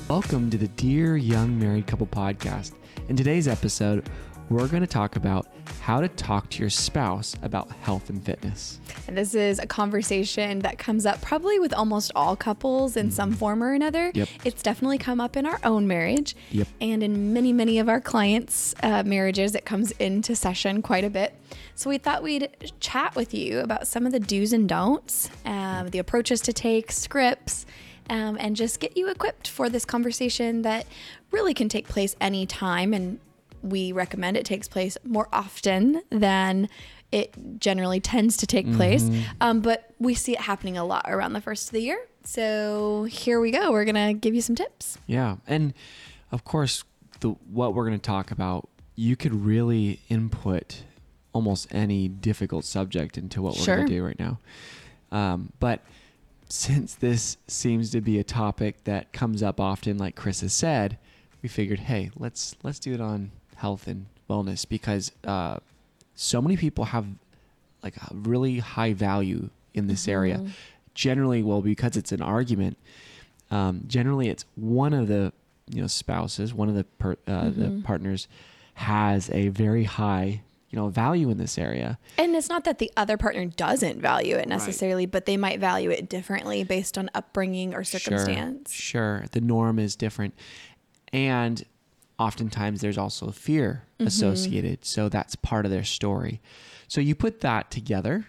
Welcome to the Dear Young Married Couple podcast. In today's episode, we're going to talk about how to talk to your spouse about health and fitness. And this is a conversation that comes up probably with almost all couples in some form or another. Yep. It's definitely come up in our own marriage. Yep. And in many of our clients' marriages, it comes into session quite a bit. So we thought we'd chat with you about some of the do's and don'ts, the approaches to take, scripts, and just get you equipped for this conversation that really can take place anytime. And we recommend it takes place more often than it generally tends to take place. But we see it happening a lot around the first of the year. So here we go. We're going to give you some tips. Yeah. And of course, what we're going to talk about, you could really input almost any difficult subject into what we're going to do right now. But since this seems to be a topic that comes up often, like Chris has said, we figured, hey, let's do it on health and wellness because so many people have like a really high value in this area. Generally, well, because it's an argument, generally it's one of the spouses, one of the partners has a very high value in this area. And it's not that the other partner doesn't value it necessarily, but they might value it differently based on upbringing or circumstance. Sure. The norm is different. And oftentimes there's also fear associated. So that's part of their story. So you put that together,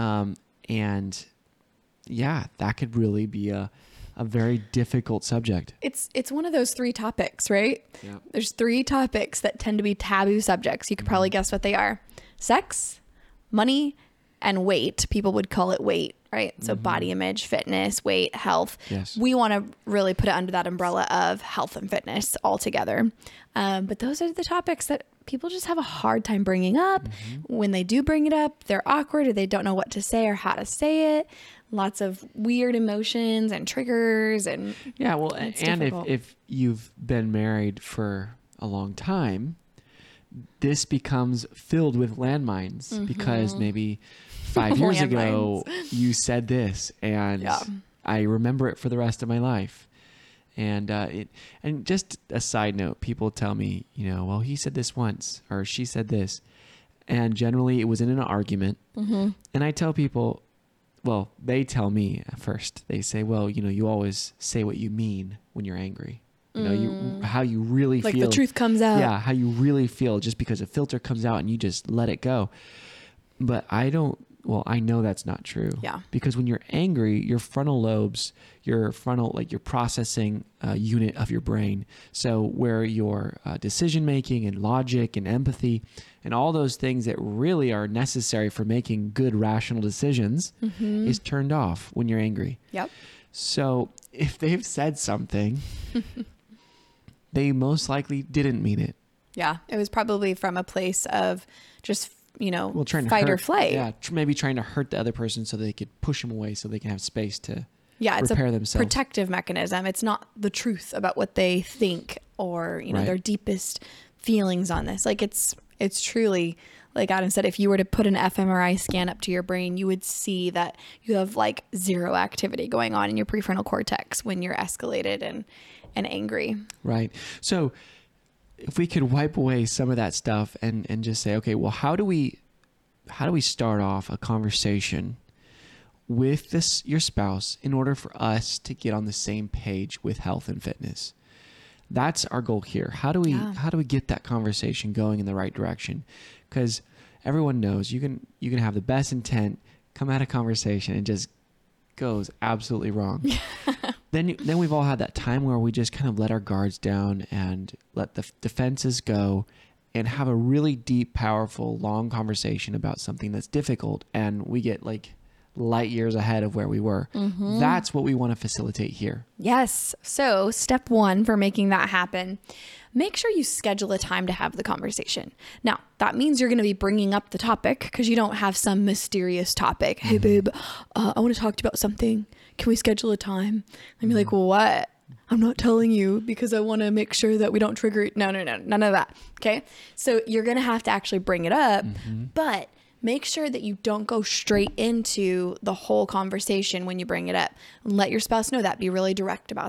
and yeah, that could really be a very difficult subject. It's one of those three topics, right? Yeah. There's three topics that tend to be taboo subjects. You could probably guess what they are. Sex, money, and weight. People would call it weight, right? So body image, fitness, weight, health. Yes. We want to really put it under that umbrella of health and fitness altogether. But those are the topics that people just have a hard time bringing up. When they do bring it up, they're awkward or they don't know what to say or how to say it. Lots of weird emotions and triggers and if you've been married for a long time, this becomes filled with landmines because maybe 5 years ago you said this and I remember it for the rest of my life. And and just a side note, people tell me, well, he said this once or she said this, and generally it was in an argument. And I tell people, well, they tell me at first, they say, well, you always say what you mean when you're angry. How you really feel. Like the truth comes out. Yeah, how you really feel just because a filter comes out and you just let it go. But I know that's not true. Yeah. Because when you're angry, your frontal lobes, your processing unit of your brain, so where your decision making and logic and empathy and all those things that really are necessary for making good rational decisions is turned off when you're angry. Yep. So if they've said something, they most likely didn't mean it. Yeah. It was probably from a place of just trying to fight hurt, or flight. Yeah, maybe trying to hurt the other person so they could push them away so they can have space to it's repair a themselves. Protective mechanism. It's not the truth about what they think or their deepest feelings on this. Like it's truly, like Adam said, if you were to put an fMRI scan up to your brain, you would see that you have like zero activity going on in your prefrontal cortex when you're escalated and angry. Right. So if we could wipe away some of that stuff and just say, okay, well, how do we start off a conversation with your spouse in order for us to get on the same page with health and fitness? That's our goal here. How do we get that conversation going in the right direction? Because everyone knows you can have the best intent, come at a conversation and just goes absolutely wrong. Then we've all had that time where we just kind of let our guards down and let the defenses go and have a really deep, powerful, long conversation about something that's difficult, and we get like light years ahead of where we were. That's what we want to facilitate here. Yes. So step one for making that happen, make sure you schedule a time to have the conversation. Now, that means you're going to be bringing up the topic because you don't have some mysterious topic. Hey, babe, I want to talk to you about something. Can we schedule a time? And be like, well, what? I'm not telling you because I want to make sure that we don't trigger it. No, none of that. Okay. So you're going to have to actually bring it up, but make sure that you don't go straight into the whole conversation when you bring it up. Let your spouse know that. Be really direct about that.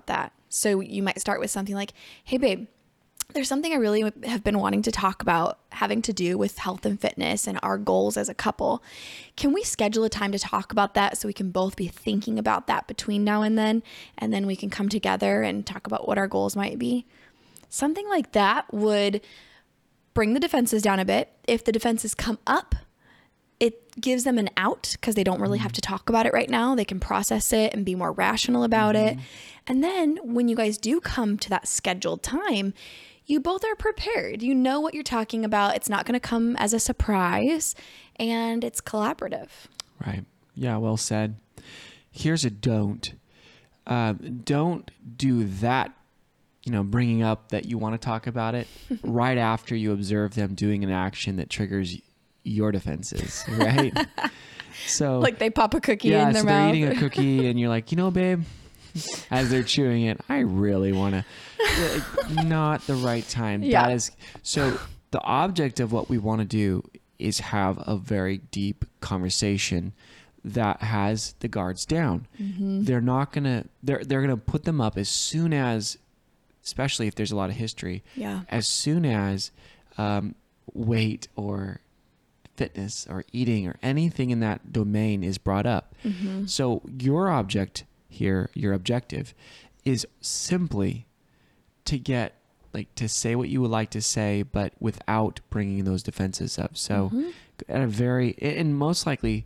So you might start with something like, hey, babe, there's something I really have been wanting to talk about having to do with health and fitness and our goals as a couple. Can we schedule a time to talk about that so we can both be thinking about that between now and then we can come together and talk about what our goals might be? Something like that would bring the defenses down a bit. If the defenses come up, it gives them an out because they don't really have to talk about it right now. They can process it and be more rational about it. And then when you guys do come to that scheduled time, you both are prepared. You know what you're talking about. It's not going to come as a surprise, and it's collaborative. Right. Yeah, well said. Here's a don't. Don't do that, bringing up that you want to talk about it right after you observe them doing an action that triggers your defenses, right? So like they pop a cookie in their so mouth. they're eating a cookie and you're like, babe, as they're chewing it, I really want to. Not the right time. Yeah. That is so. The object of what we want to do is have a very deep conversation that has the guards down. They're not gonna. They're gonna put them up as soon as, especially if there's a lot of history. Yeah. As soon as weight or fitness or eating or anything in that domain is brought up. So your object here, your objective, is simply to get to say what you would like to say, but without bringing those defenses up. So at a and most likely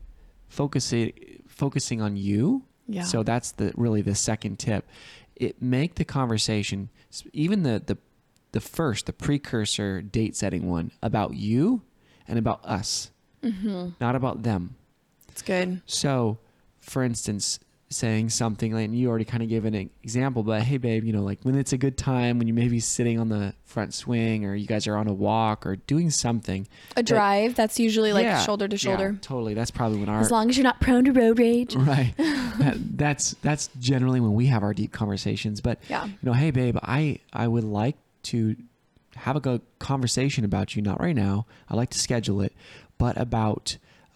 focusing on you. Yeah. So that's really the second tip. Make the conversation, even the precursor date setting one, about you and about us, not about them. It's good. So, for instance, saying something, and you already kind of gave an example, but hey, babe, when it's a good time, when you may be sitting on the front swing or you guys are on a walk or doing something. A drive, that's usually shoulder to shoulder. Yeah, totally. That's probably when as long as you're not prone to road rage. Right. That's generally when we have our deep conversations. But, hey, babe, I would like to have a good conversation about you. Not right now. I'd like to schedule it, but about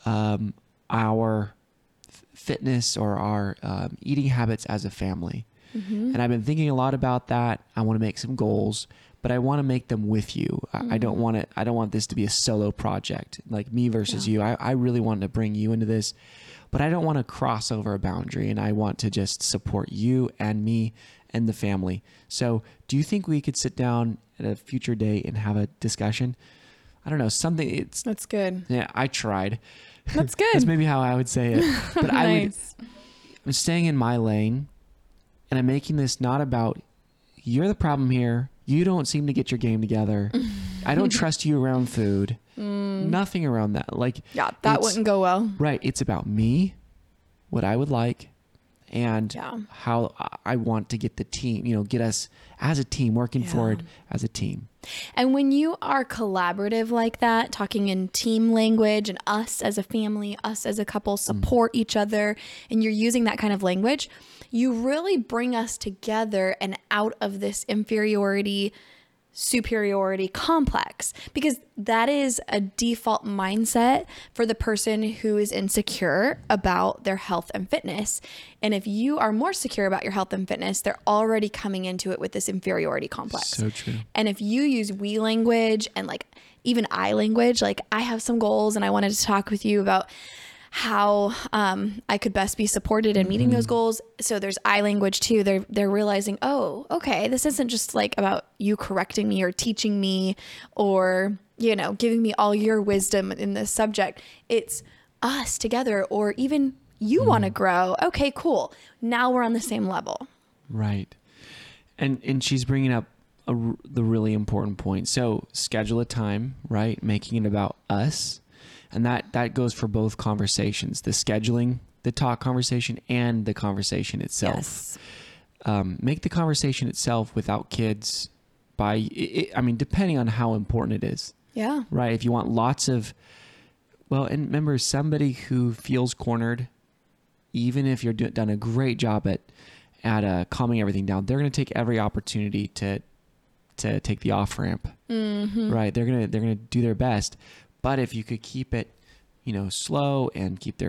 our fitness or our eating habits as a family. And I've been thinking a lot about that. I want to make some goals, but I want to make them with you. I don't want this to be a solo project, like me versus you. I really want to bring you into this, but I don't want to cross over a boundary, and I want to just support you and me and the family. So do you think we could sit down at a future date and have a discussion? I don't know, something. That's good. Yeah, I tried. That's good. That's maybe how I would say it. But Nice. I'm staying in my lane, and I'm making this not about, you're the problem here. You don't seem to get your game together. I don't trust you around food. Nothing around that. That wouldn't go well. Right. It's about me, what I would like, and how I want to get the team, get us as a team, working forward as a team. And when you are collaborative like that, talking in team language and us as a family, us as a couple support each other, and you're using that kind of language, you really bring us together and out of this inferiority, superiority complex, because that is a default mindset for the person who is insecure about their health and fitness. And if you are more secure about your health and fitness, they're already coming into it with this inferiority complex. So true. And if you use we language and even I language, I have some goals and I wanted to talk with you about how I could best be supported in meeting those goals. So there's I language too. They're realizing, oh, okay, this isn't just about you correcting me or teaching me or, giving me all your wisdom in this subject. It's us together, or even you want to grow. Okay, cool. Now we're on the same level. Right. And she's bringing up the really important point. So schedule a time, right? Making it about us. And that goes for both conversations, the scheduling, the talk conversation, and the conversation itself. Yes. Make the conversation itself without kids depending on how important it is. Yeah. Right. If you want lots of, and remember, somebody who feels cornered, even if you're done a great job at calming everything down, they're going to take every opportunity to take the off ramp. Right. They're going to do their best. But if you could keep it, slow and keep their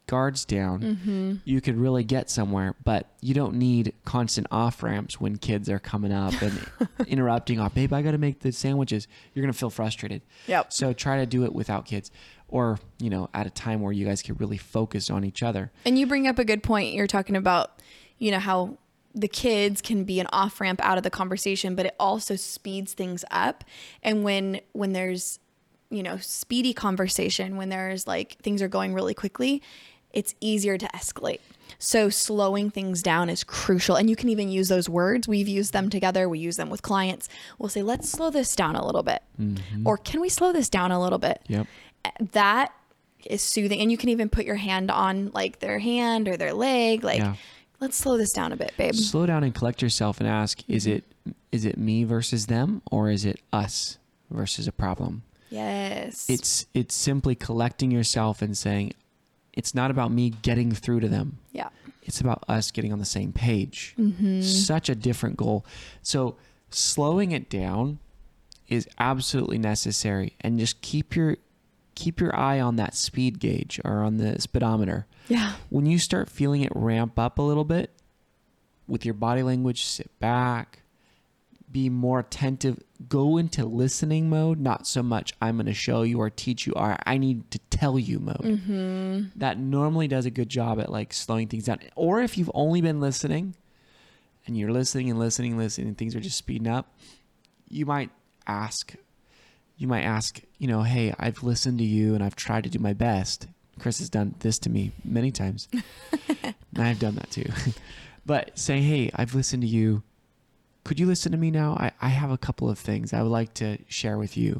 guards down, you could really get somewhere. But you don't need constant off ramps when kids are coming up and interrupting. Oh, babe, I got to make the sandwiches. You're going to feel frustrated. Yep. So try to do it without kids, or, you know, at a time where you guys can really focus on each other. And you bring up a good point. You're talking about, you know, how the kids can be an off ramp out of the conversation, but it also speeds things up. And when there's, you know, speedy conversation, when there's like things are going really quickly, it's easier to escalate. So slowing things down is crucial. And you can even use those words. We've used them together. We use them with clients. We'll say, let's slow this down a little bit. Or can we slow this down a little bit? Yep. That is soothing. And you can even put your hand on like their hand or their leg. Like, let's slow this down a bit, babe. Slow down and collect yourself and ask, is it me versus them, or is it us versus a problem? Yes. It's simply collecting yourself and saying, it's not about me getting through to them. Yeah. It's about us getting on the same page. Such a different goal. So slowing it down is absolutely necessary, and just keep your eye on that speed gauge or on the speedometer. Yeah. When you start feeling it ramp up a little bit with your body language, sit back, be more attentive, go into listening mode, not so much I'm going to show you or teach you, or I need to tell you mode. That normally does a good job at like slowing things down. Or if you've only been listening and you're listening and things are just speeding up, you might ask, you know, hey, I've listened to you and I've tried to do my best. Chris has done this to me many times. And I've done that too. But say, hey, I've listened to you. Could you listen to me now? I have a couple of things I would like to share with you.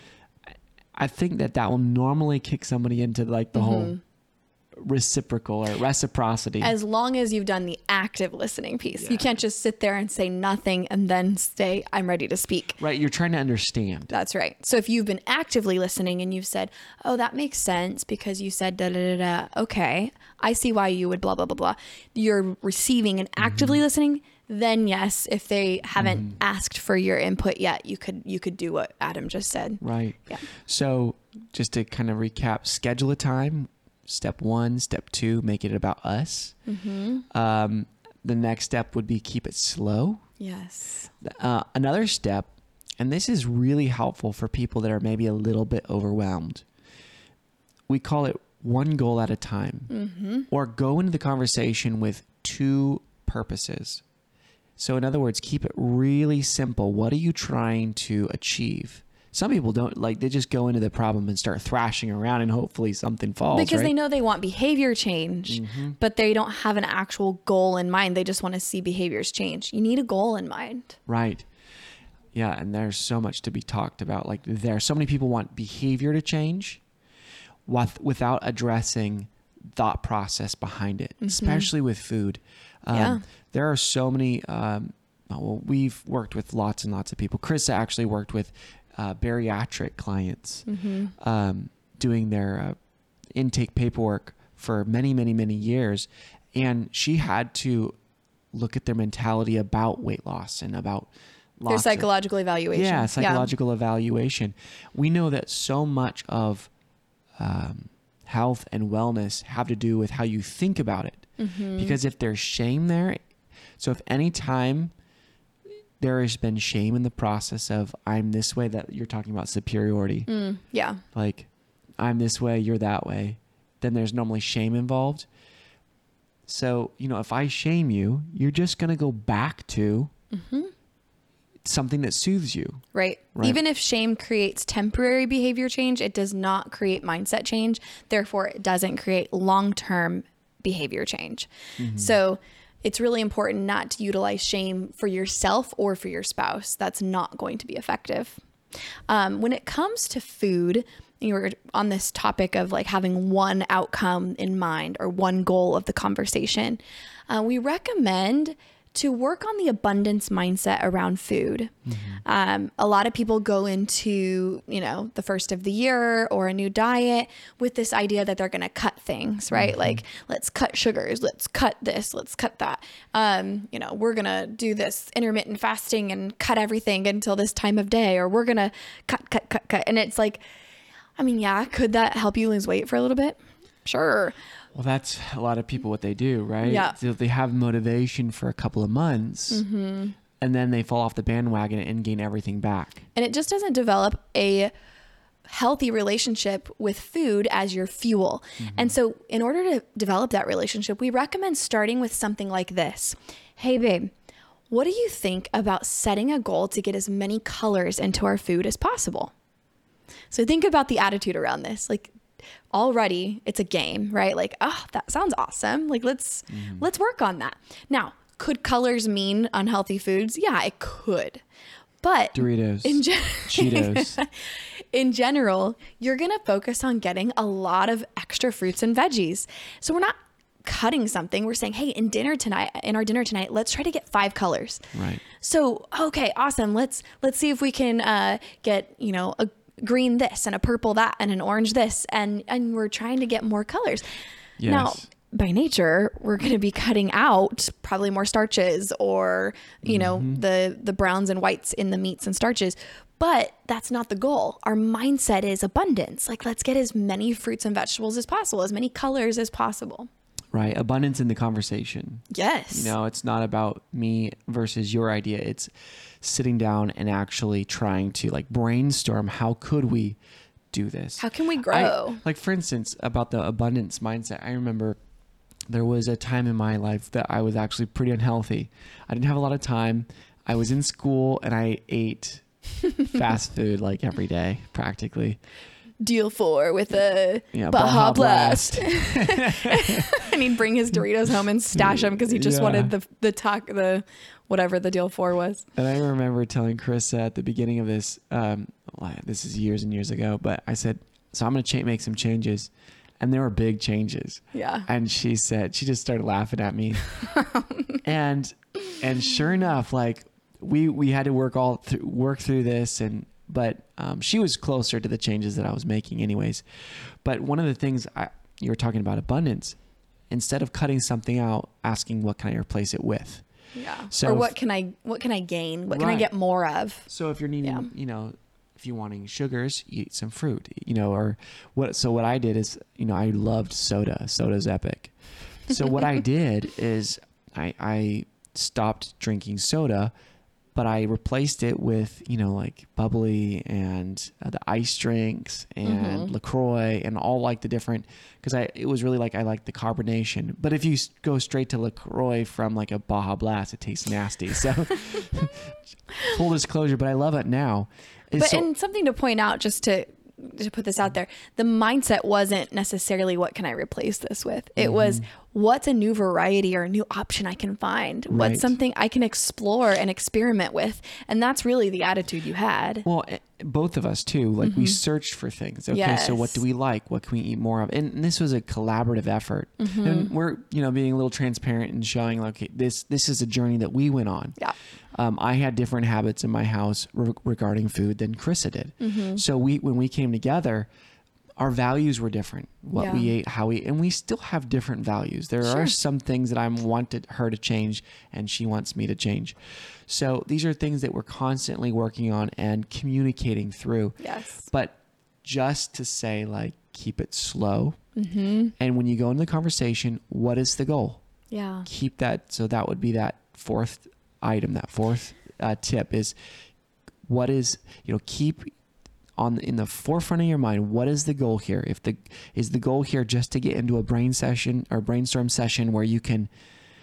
I think that will normally kick somebody into like the whole reciprocal or reciprocity. As long as you've done the active listening piece. You can't just sit there and say nothing and then say, I'm ready to speak. Right. You're trying to understand. That's right. So if you've been actively listening and you've said, oh, that makes sense because you said da da da da. Okay. I see why you would blah, blah, blah, blah. You're receiving and actively listening. Then yes, if they haven't asked for your input yet, you could do what Adam just said. Right. Yeah. So just to kind of recap, schedule a time. Step 1, step 2, make it about us. The next step would be keep it slow. Yes. Another step, and this is really helpful for people that are maybe a little bit overwhelmed. We call it one goal at a time, or go into the conversation with 2 purposes. So in other words, keep it really simple. What are you trying to achieve? Some people don't, like, they just go into the problem and start thrashing around and hopefully something falls. Because right? they know they want behavior change, but they don't have an actual goal in mind. They just want to see behaviors change. You need a goal in mind. Right. Yeah. And there's so much to be talked about. Like, there are so many people want behavior to change without addressing thought process behind it, especially with food. There are so many, we've worked with lots and lots of people. Chris actually worked with bariatric clients doing their intake paperwork for many, many, many years. And she had to look at their mentality about weight loss and about Their psychological evaluation. Psychological evaluation. We know that so much of health and wellness have to do with how you think about it. Because if there's shame there, so if any time there has been shame in the process of I'm this way, that you're talking about superiority. Like I'm this way, you're that way. Then there's normally shame involved. So, you know, if I shame you, you're just going to go back to something that soothes you. Right. Even if shame creates temporary behavior change, it does not create mindset change. Therefore, it doesn't create long-term behavior change. So it's really important not to utilize shame for yourself or for your spouse. That's not going to be effective. When it comes to food, you were on this topic of like having one outcome in mind or one goal of the conversation. We recommend to work on the abundance mindset around food. A lot of people go into, you know, the first of the year or a new diet with this idea that they're going to cut things, right? Like, let's cut sugars, let's cut this, let's cut that. You know, we're going to do this intermittent fasting and cut everything until this time of day, or we're going to cut. And it's like, I mean, yeah, could that help you lose weight for a little bit? Sure. Well, that's a lot of people what they do, right? Yeah. So they have motivation for a couple of months and then they fall off the bandwagon and gain everything back. And it just doesn't develop a healthy relationship with food as your fuel. And so in order to develop that relationship, we recommend starting with something like this. Hey, babe, what do you think about setting a goal to get as many colors into our food as possible? So think about the attitude around this. Like already it's a game, right? Like, oh, that sounds awesome. Like let's work on that. Now, could colors mean unhealthy foods? Yeah, it could. But Doritos, Cheetos. In general, you're going to focus on getting a lot of extra fruits and veggies. So we're not cutting something. We're saying, hey, in our dinner tonight, let's try to get 5 colors. Right. So, okay, awesome. Let's see if we can get, a green this and a purple that and an orange this. And we're trying to get more colors. Yes. Now, by nature, we're going to be cutting out probably more starches or, the browns and whites in the meats and starches. But that's not the goal. Our mindset is abundance. Like, let's get as many fruits and vegetables as possible, as many colors as possible. Right. Abundance in the conversation. Yes. It's not about me versus your idea. It's sitting down and actually trying to brainstorm. How could we do this? How can we grow? For instance, about the abundance mindset, I remember there was a time in my life that I was actually pretty unhealthy. I didn't have a lot of time. I was in school and I ate fast food every day, practically. Deal 4 with a Baja Blast. And he'd bring his Doritos home and stash them because he just wanted the whatever the deal 4 was. And I remember telling Chris at the beginning of this, this is years and years ago, but I said, so I'm going to make some changes. And there were big changes. Yeah. And she just started laughing at me. and sure enough, we had to work through this, but she was closer to the changes that I was making anyways. But one of the things you were talking about abundance, instead of cutting something out, asking what can I replace it with? Yeah. So or what can I gain? What can I get more of? So if you're needing, if you're wanting sugars, eat some fruit, or what? So what I did is, I loved soda. Soda's epic. So what I did is I stopped drinking soda, but I replaced it with, bubbly and the ice drinks and LaCroix and all the different, because it was really I liked the carbonation. But if you go straight to LaCroix from a Baja Blast, it tastes nasty. So full disclosure, but I love it now. And something to point out, just to put this out there, the mindset wasn't necessarily what can I replace this with? It was what's a new variety or a new option I can find? Right. What's something I can explore and experiment with? And that's really the attitude you had. Well, both of us too. We searched for things. Okay, yes. So what do we like? What can we eat more of? And this was a collaborative effort. And we're, being a little transparent and showing this is a journey that we went on. Yeah. I had different habits in my house regarding food than Krista did. So when we came together, our values were different. What we ate, how we, and we still have different values. There are some things that I wanted her to change and she wants me to change. So these are things that we're constantly working on and communicating through. Yes. But just to say keep it slow. And when you go into the conversation, what is the goal? Yeah. Keep that. So that would be that fourth item, that fourth tip is what is, keep in the forefront of your mind, what is the goal here? Is the goal here just to get into a brainstorm session where you can,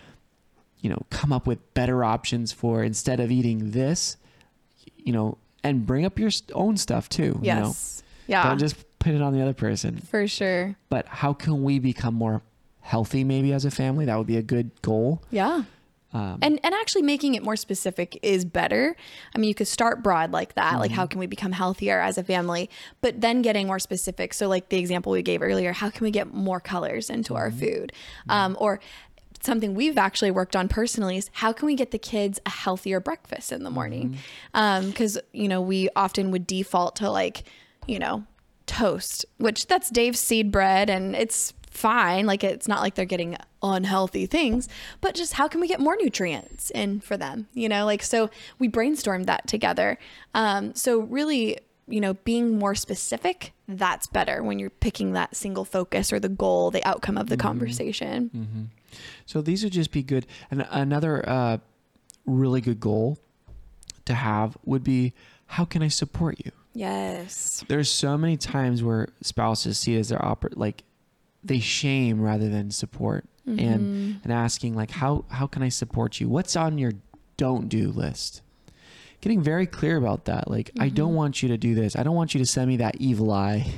come up with better options for instead of eating this, and bring up your own stuff too. Yes. Yeah. Don't just put it on the other person. For sure. But how can we become more healthy maybe as a family? That would be a good goal. Yeah. And actually making it more specific is better. I mean, you could start broad like that, how can we become healthier as a family, but then getting more specific. So the example we gave earlier, how can we get more colors into our food? Or something we've actually worked on personally is how can we get the kids a healthier breakfast in the morning? Because, we often would default to toast, which that's Dave's seed bread and it's fine. It's not they're getting unhealthy things, but just how can we get more nutrients in for them? So we brainstormed that together. So really being more specific, that's better when you're picking that single focus or the goal, the outcome of the conversation. So these would just be good. And another really good goal to have would be, how can I support you? Yes. There's so many times where spouses see it as their they shame rather than support, and asking like, how can I support you? What's on your don't do list? Getting very clear about that. Like, I don't want you to do this. I don't want you to send me that evil eye,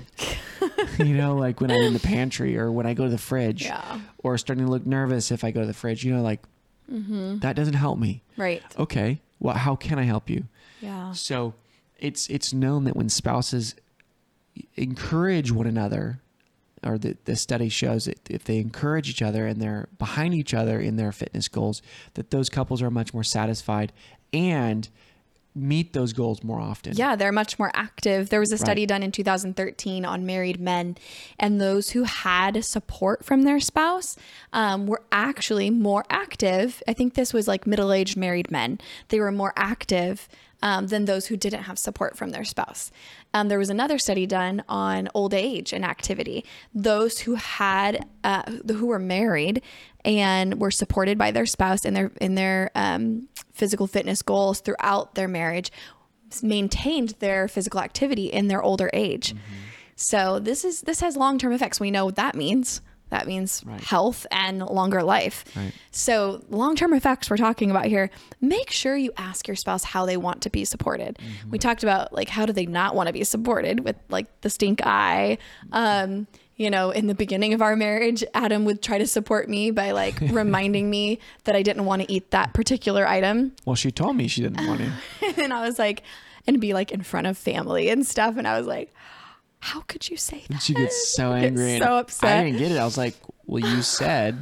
like when I'm in the pantry or when I go to the fridge, or starting to look nervous if I go to the fridge, that doesn't help me. Right. Okay. Well, how can I help you? Yeah. So it's known that when spouses encourage one another, or the study shows that if they encourage each other and they're behind each other in their fitness goals, that those couples are much more satisfied and meet those goals more often. Yeah, they're much more active. There was a study done in 2013 on married men, and those who had support from their spouse were actually more active. I think this was like middle-aged married men. They were more active than those who didn't have support from their spouse. There was another study done on old age and activity. Those who who were married and were supported by their spouse in their physical fitness goals throughout their marriage maintained their physical activity in their older age. So this has long-term effects. We know what that means. That means health and longer life. Right. So long-term effects we're talking about here, make sure you ask your spouse how they want to be supported. We talked about like, how do they not want to be supported with like the stink eye? In the beginning of our marriage, Adam would try to support me by like reminding me that I didn't want to eat that particular item. Well, she told me she didn't want to. And I was like, and be like in front of family and stuff. And I was like, how could you say that? And she gets so angry. So upset. I didn't get it. I was like, well, you said.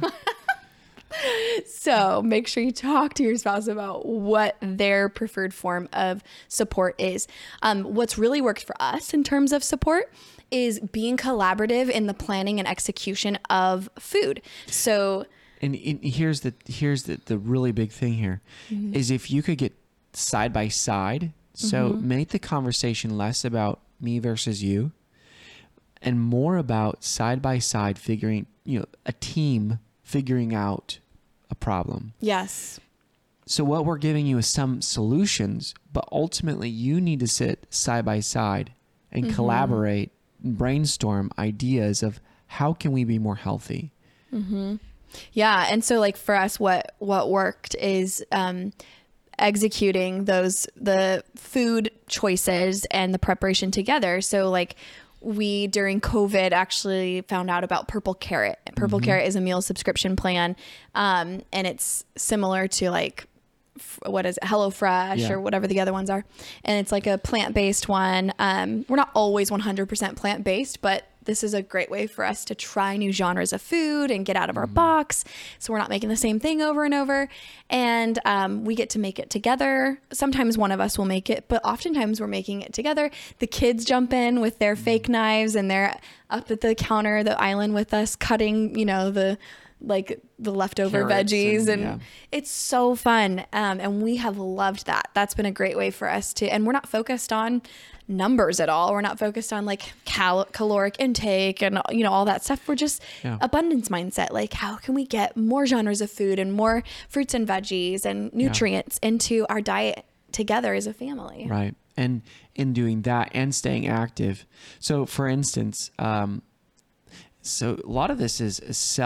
So make sure you talk to your spouse about what their preferred form of support is. What's really worked for us in terms of support is being collaborative in the planning and execution of food. So, and here's the really big thing here is if you could get side by side. So make the conversation less about me versus you, and more about side by side figuring, a team figuring out a problem. Yes. So what we're giving you is some solutions, but ultimately you need to sit side by side and collaborate, brainstorm ideas of how can we be more healthy. Yeah. And so like for us, what worked is, executing the food choices and the preparation together. So like we, during COVID, actually found out about Purple Carrot. Purple Carrot is a meal subscription plan. And it's similar to like, what is it? HelloFresh or whatever the other ones are. And it's like a plant-based one. We're not always 100% plant-based, but this is a great way for us to try new genres of food and get out of our box. So we're not making the same thing over and over. And we get to make it together. Sometimes one of us will make it, but oftentimes we're making it together. The kids jump in with their fake knives and they're up at the counter, the island with us, cutting, the leftover Carrots veggies and it's so fun. And we have loved that. That's been a great way for us and we're not focused on numbers at all. We're not focused on like caloric intake and, all that stuff. We're just abundance mindset. Like, how can we get more genres of food and more fruits and veggies and nutrients into our diet together as a family? Right. And in doing that and staying active. So for instance, so a lot of this is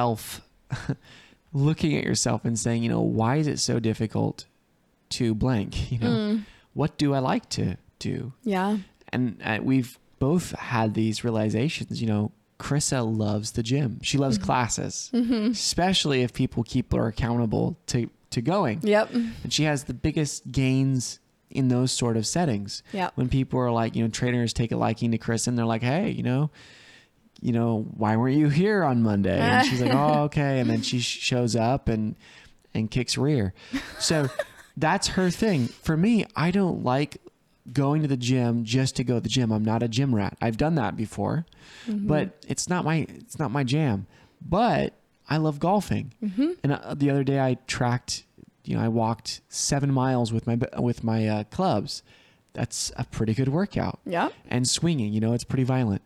looking at yourself and saying, why is it so difficult to blank? What do I like to do? Yeah. And we've both had these realizations. Krissa loves the gym. She loves classes, especially if people keep her accountable to going. Yep. And she has the biggest gains in those sort of settings. Yep. When people are like, trainers take a liking to Krissa and they're like, hey, why weren't you here on Monday? And she's like, oh, okay. And then she shows up and kicks rear. So that's her thing. For me, I don't like going to the gym just to go to the gym. I'm not a gym rat. I've done that before, but it's not my jam. But I love golfing. And the other day I tracked, I walked 7 miles with my clubs. that's a pretty good workout. Yeah. And swinging, it's pretty violent.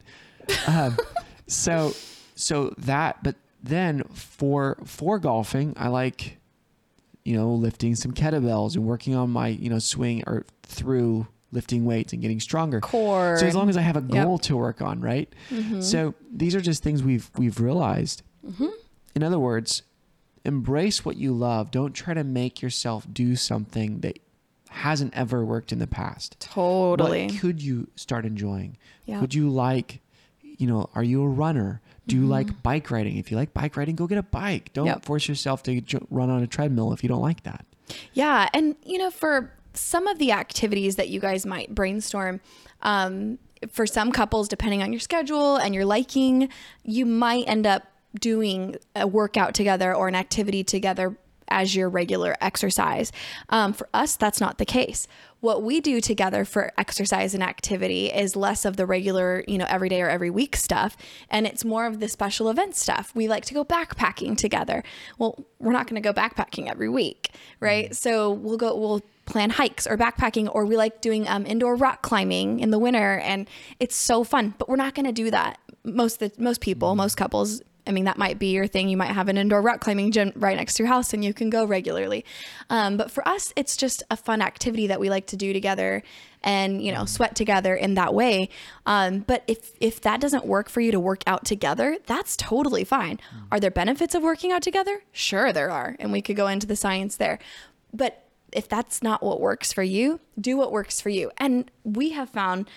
So that, but then for golfing, I like, lifting some kettlebells and working on my, swing or through lifting weights and getting stronger. Core. So as long as I have a goal to work on, right? So these are just things we've realized. In other words, embrace what you love. Don't try to make yourself do something that hasn't ever worked in the past. Totally. What could you start enjoying? Yeah. Would you like, are you a runner? Do you like bike riding? If you like bike riding, go get a bike. Don't force yourself to run on a treadmill if you don't like that. Yeah. And, for some of the activities that you guys might brainstorm, for some couples, depending on your schedule and your liking, you might end up doing a workout together or an activity together as your regular exercise. For us, that's not the case. What we do together for exercise and activity is less of the regular, every day or every week stuff. And it's more of the special event stuff. We like to go backpacking together. Well, we're not going to go backpacking every week, right? So we'll plan hikes or backpacking, or we like doing indoor rock climbing in the winter. And it's so fun, but we're not going to do that. Most couples, that might be your thing. You might have an indoor rock climbing gym right next to your house and you can go regularly. But for us, it's just a fun activity that we like to do together and, sweat together in that way. But if that doesn't work for you to work out together, that's totally fine. Are there benefits of working out together? Sure, there are. And we could go into the science there. But if that's not what works for you, do what works for you. And we have found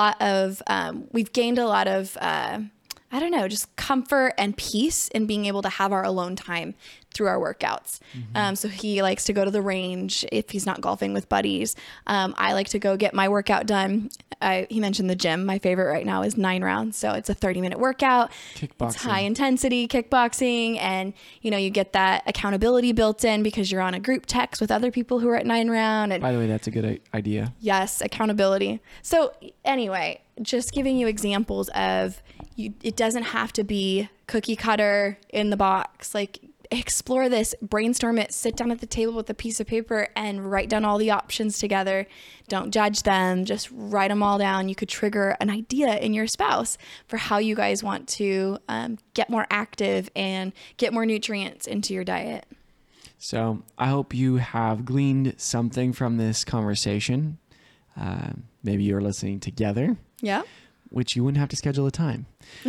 we've gained a lot of, just comfort and peace in being able to have our alone time through our workouts. So he likes to go to the range if he's not golfing with buddies. I like to go get my workout done. He mentioned the gym. My favorite right now is 9 rounds. So it's a 30-minute workout. Kickboxing. It's high intensity kickboxing. And, you get that accountability built in because you're on a group text with other people who are at 9 round. And by the way, that's a good idea. yes, accountability. So anyway, just giving you examples of it doesn't have to be cookie cutter in the box. Like, explore this, brainstorm it, sit down at the table with a piece of paper and write down all the options together. Don't judge them, just write them all down. You could trigger an idea in your spouse for how you guys want to get more active and get more nutrients into your diet. So I hope you have gleaned something from this conversation. Maybe you're listening together. Yeah. Which you wouldn't have to schedule a time.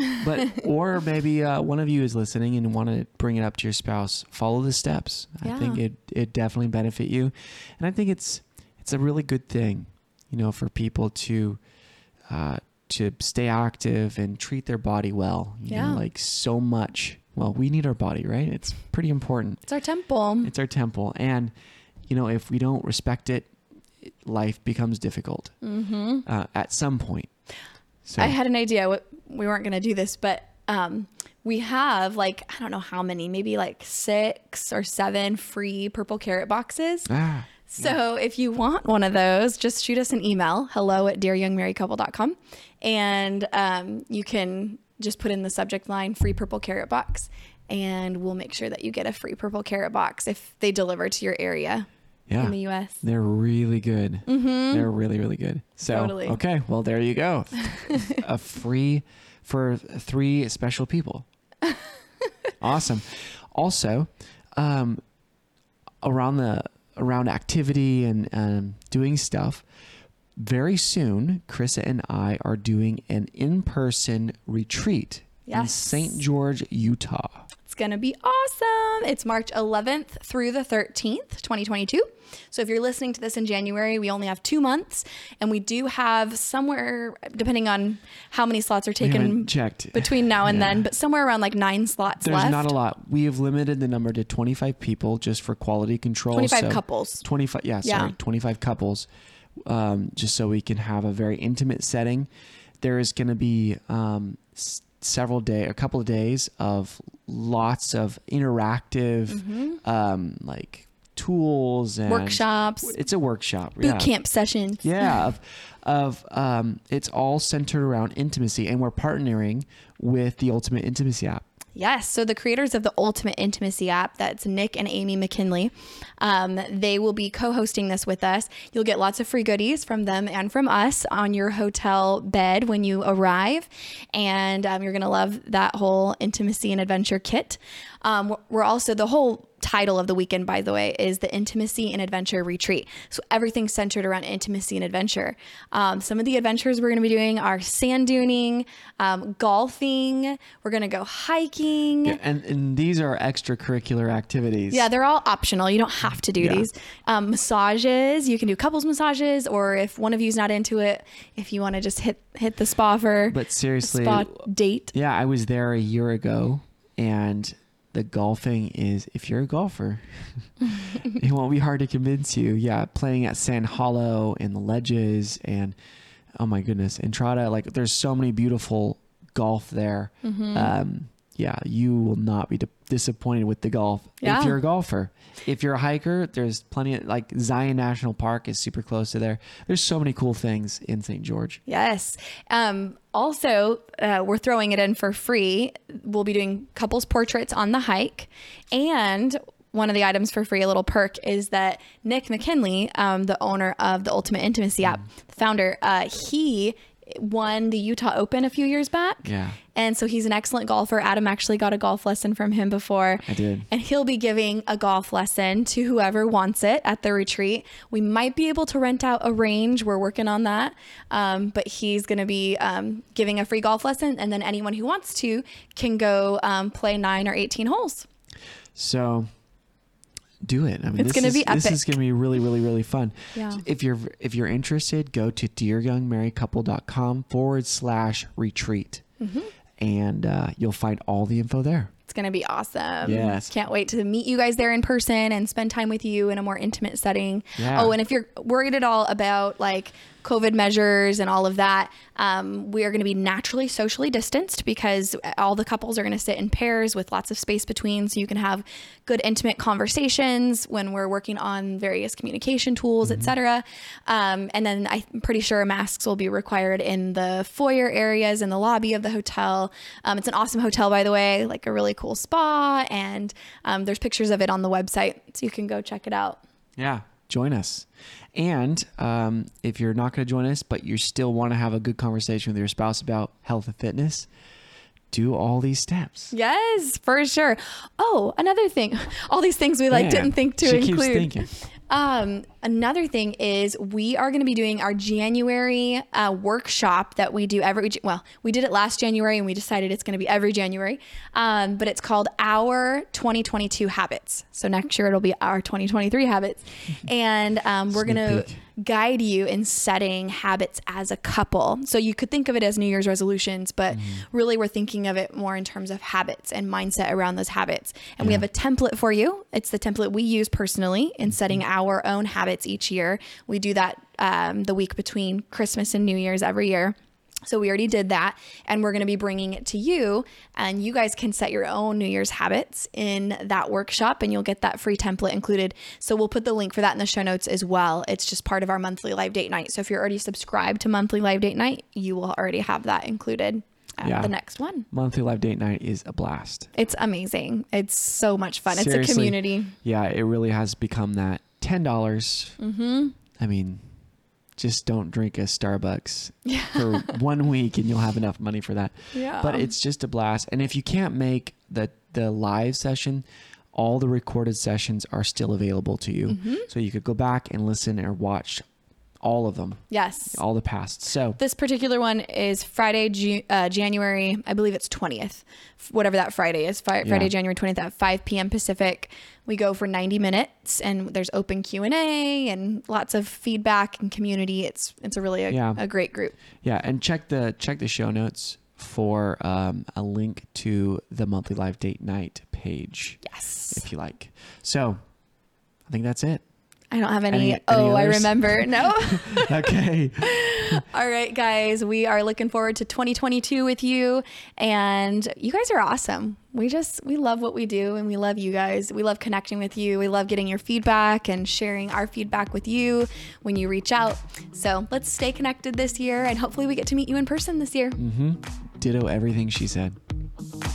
Or maybe one of you is listening and want to bring it up to your spouse. Follow the steps. Yeah. I think it definitely benefit you. And I think it's a really good thing, for people to stay active and treat their body well. You know, like so much. Well, we need our body, right? It's pretty important. It's our temple. It's our temple. And, if we don't respect it, life becomes difficult at some point. So I had an idea. We weren't going to do this, but we have I don't know how many, maybe 6 or 7 free Purple Carrot boxes. So if you want one of those, just shoot us an email, hello@dearyoungmarriedcouple.com. And you can just put in the subject line, free Purple Carrot box. And we'll make sure that you get a free Purple Carrot box if they deliver to your area. Yeah, in the U.S. They're really good. They're really, really good. So, Totally. Okay, well, there you go. A free for 3 special people. Awesome. Also, around activity and doing stuff, very soon, Krissa and I are doing an in-person retreat in St. George, Utah. It's going to be awesome. It's March 11th through the 13th, 2022. So if you're listening to this in January, we only have 2 months, and we do have somewhere, depending on how many slots are taken between now and then, but somewhere around 9 slots left. There's not a lot. We have limited the number to 25 people just for quality control. 25 couples. 25 couples, just so we can have a very intimate setting. There is going to be a couple of days of lots of interactive, tools and workshops. It's a workshop. Boot camp sessions. Yeah. It's all centered around intimacy, and we're partnering with the Ultimate Intimacy app. Yes. So the creators of the Ultimate Intimacy app, that's Nick and Amy McKinley, they will be co-hosting this with us. You'll get lots of free goodies from them and from us on your hotel bed when you arrive. And you're going to love that whole intimacy and adventure kit. We're also, the whole title of the weekend, by the way, is the Intimacy and Adventure Retreat. So everything's centered around intimacy and adventure. Some of the adventures we're going to be doing are sand duning, golfing. We're going to go hiking. Yeah, and these are extracurricular activities. Yeah, they're all optional. You don't have to do these. Massages, you can do couples massages, or if one of you's not into it, if you want to just hit the spa for But seriously, a spa date. Yeah, I was there a year ago, and the golfing is, if you're a golfer, it won't be hard to convince you. Yeah, playing at Sand Hollow and the ledges, and oh my goodness, Entrada, like there's so many beautiful golf there. Yeah, you will not be disappointed with the golf if you're a golfer. If you're a hiker, there's plenty of, like Zion National Park is super close to there. There's so many cool things in St. George. Yes. Also, we're throwing it in for free. We'll be doing couples portraits on the hike. And one of the items for free, a little perk, is that Nick McKinley, the owner of the Ultimate Intimacy app, the founder, he won the Utah Open a few years back. Yeah. And so he's an excellent golfer. Adam actually got a golf lesson from him before. I did. And he'll be giving a golf lesson to whoever wants it at the retreat. We might be able to rent out a range. We're working on that. But he's going to be giving a free golf lesson. And then anyone who wants to can go play 9 or 18 holes. So do it. I mean, it's going to be epic. This is going to be really, really, really fun. Yeah. So if you're interested, go to dearyoungmarriedcouple.com/retreat. And you'll find all the info there. It's going to be awesome. Yes. Can't wait to meet you guys there in person and spend time with you in a more intimate setting. Yeah. Oh, and if you're worried at all about like COVID measures and all of that, we are going to be naturally socially distanced because all the couples are going to sit in pairs with lots of space between, so you can have good intimate conversations when we're working on various communication tools, etc. And then I'm pretty sure masks will be required in the foyer areas in the lobby of the hotel. It's an awesome hotel, by the way, like a really cool spa, and there's pictures of it on the website, so you can go check it out. Yeah. Join us. And if you're not going to join us, but you still want to have a good conversation with your spouse about health and fitness, do all these steps. Yes, for sure. Oh, another thing. All these things we didn't think to include. She keeps thinking. Another thing is we are going to be doing our January workshop that we do we did it last January and we decided it's going to be every January. But it's called Our 2022 Habits. So next year it'll be Our 2023 Habits. And we're going to guide you in setting habits as a couple. So you could think of it as New Year's resolutions, but really we're thinking of it more in terms of habits and mindset around those habits. And we have a template for you. It's the template we use personally in setting our own habits each year. We do that the week between Christmas and New Year's every year. So we already did that, and we're going to be bringing it to you, and you guys can set your own New Year's habits in that workshop, and you'll get that free template included. So we'll put the link for that in the show notes as well. It's just part of our monthly live date night. So if you're already subscribed to monthly live date night, you will already have that included at the next one. Monthly live date night is a blast. It's amazing. It's so much fun. Seriously, it's a community. Yeah, it really has become that. $10. I mean, just don't drink a Starbucks for 1 week and you'll have enough money for that. Yeah. But it's just a blast. And if you can't make the live session, all the recorded sessions are still available to you. So you could go back and listen or watch all of them. Yes. All the past. So this particular one is Friday, January, I believe it's 20th, whatever that Friday is, Friday, January 20th at 5 p.m. Pacific. We go for 90 minutes and there's open Q&A and lots of feedback and community. It's a really a great group. Yeah. And check the show notes for a link to the monthly live date night page. Yes. If you like. So I think that's it. I don't have any I remember. No. Okay. All right, guys. We are looking forward to 2022 with you. And you guys are awesome. We love what we do and we love you guys. We love connecting with you. We love getting your feedback and sharing our feedback with you when you reach out. So let's stay connected this year and hopefully we get to meet you in person this year. Ditto everything she said.